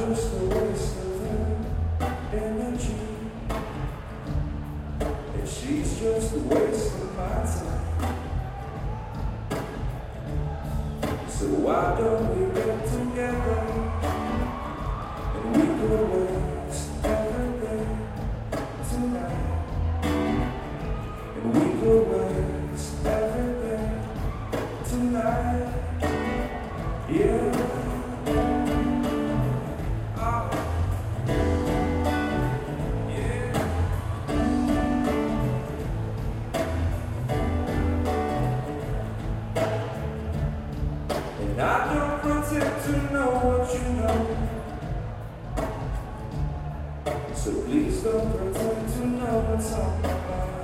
just a waste of energy, and she's just a waste of my time. So why don't we get together and we could waste everything tonight, and we could waste everything tonight, yeah. And I don't pretend to know what you know, so please don't pretend to know what's on my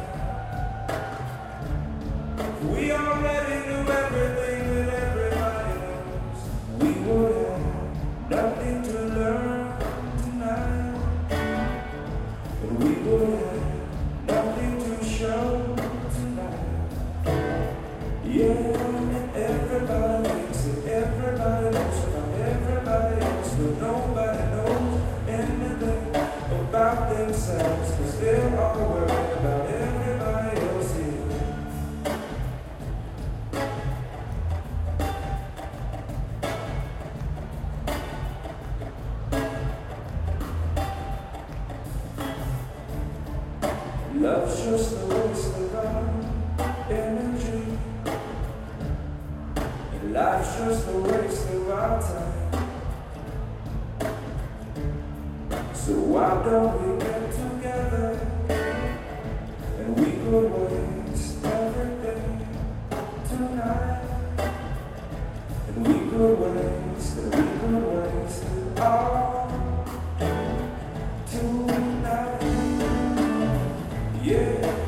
mind. We already knew everything that everybody knows. We would have nothing to learn tonight, and we would have nothing to show tonight, yeah. Everybody thinks that everybody knows about everybody else, but nobody knows anything about themselves, 'cause they're all worried about everybody else here. Love's just a waste of our energy, life's just a waste of our time. So why don't we get together and we could waste everything tonight, and we could waste it all tonight, yeah.